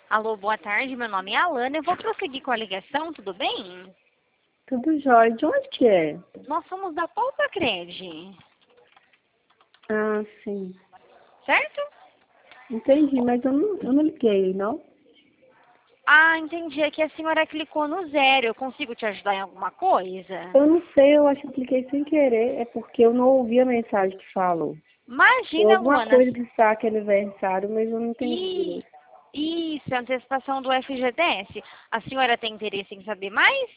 Alô, boa tarde. Meu nome é Alana. Eu vou prosseguir com a ligação, tudo bem? Tudo jóia. De onde que é? Nós somos da Poupa Cred, Ah, sim. certo? Entendi, mas eu não liguei, não? Ah, entendi. É que a senhora clicou no zero. Eu consigo te ajudar em alguma coisa? Eu não sei, eu acho que eu cliquei sem querer. É porque eu não ouvi a mensagem que falou. Foi Imagina, alguma Luana. coisa de saque aniversário, mas eu não entendi E direito. isso, é antecipação do FGTS. A senhora tem interesse em saber mais?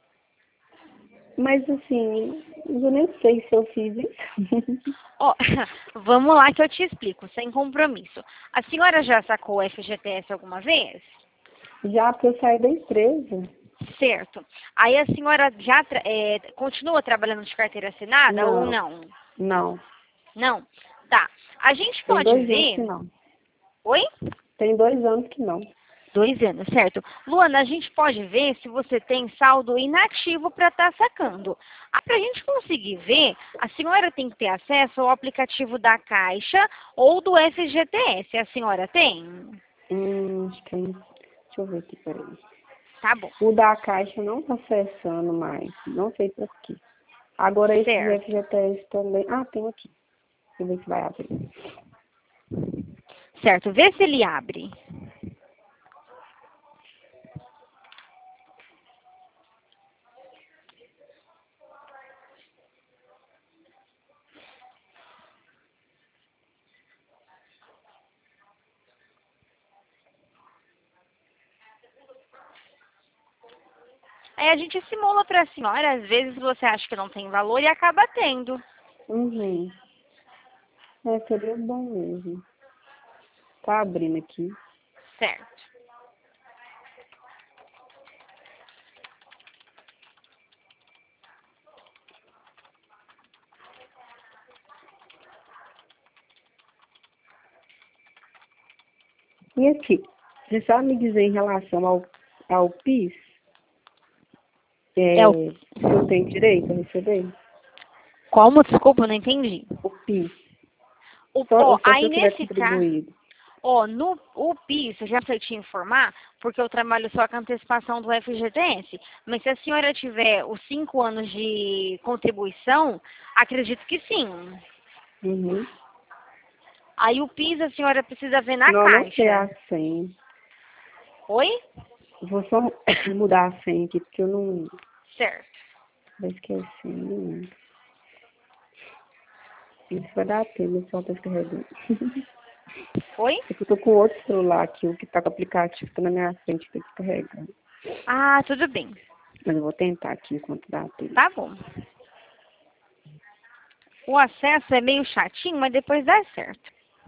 Mas assim, eu nem sei se eu fiz isso. Ó, vamos lá que eu te explico, sem compromisso. A senhora já sacou o FGTS alguma vez? Já porque eu saí da empresa. Certo. Aí a senhora já continua trabalhando de carteira assinada ou Não, não? não. Não? Tá. A gente Tem pode 2 anos que ver. não. Oi? Tem 2 anos que não. 2 anos, certo. Luana, a gente pode ver se você tem saldo inativo para estar sacando. Para a gente conseguir ver, a senhora tem que ter acesso ao aplicativo da Caixa ou do FGTS. A senhora tem? Acho que eu não... Deixa eu ver aqui, peraí. Tá bom. O da Caixa eu não tá acessando mais. Não sei por quê. Agora esse do Certo. FGTS também. Ah, tem aqui. Deixa eu ver se vai abrir. Certo. Vê se ele abre. Aí a gente simula para a senhora, às vezes você acha que não tem valor e acaba tendo. Uhum. É, seria bom mesmo. Tá abrindo aqui. Certo. E aqui, você sabe me dizer em relação ao PIS? É o... Se eu tenho direito a receber? Como? Desculpa, eu não entendi. O PIS. Ó, Só se aí eu tiver nesse caso, contribuído. ó, no o PIS, eu já sei te informar, porque eu trabalho só com a antecipação do FGTS. Mas se a senhora tiver os 5 anos de contribuição, acredito que sim. Uhum. Aí o PIS a senhora precisa ver na Não, não sei caixa. a senha. Oi? Vou só mudar a senha aqui, porque eu não Certo. vou esquecer. Não. Isso vai dar tempo, o celular tá descarregando. Oi? É que eu tô com outro celular aqui, o que tá com o aplicativo tá na minha frente, tá descarregando. Ah, tudo bem. Mas eu vou tentar aqui enquanto dá tempo. Tá bom. O acesso é meio chatinho, mas depois dá certo.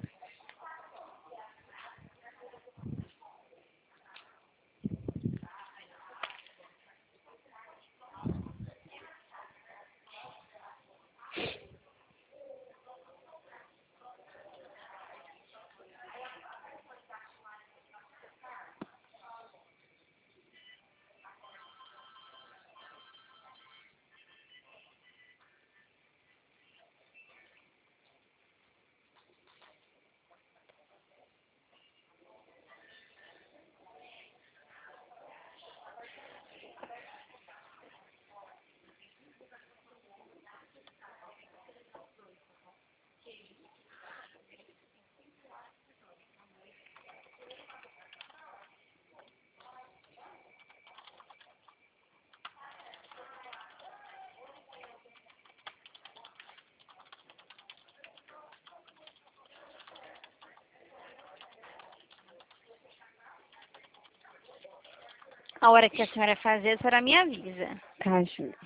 A hora que a senhora fazer, a senhora me avisa. Tá, Júlia.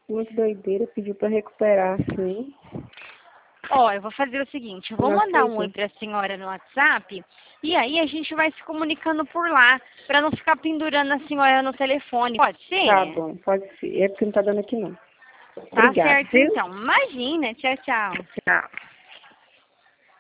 Muito doideira, pediu para recuperar, sim. Ó, eu vou fazer o seguinte, eu vou Não mandar um aceito. oi pra senhora no WhatsApp e aí a gente vai se comunicando por lá, pra não ficar pendurando a senhora no telefone. Pode ser? Tá bom, pode ser. É porque não tá dando aqui não. Tá Obrigada, certo viu? então. Imagina, tchau, tchau. Tchau.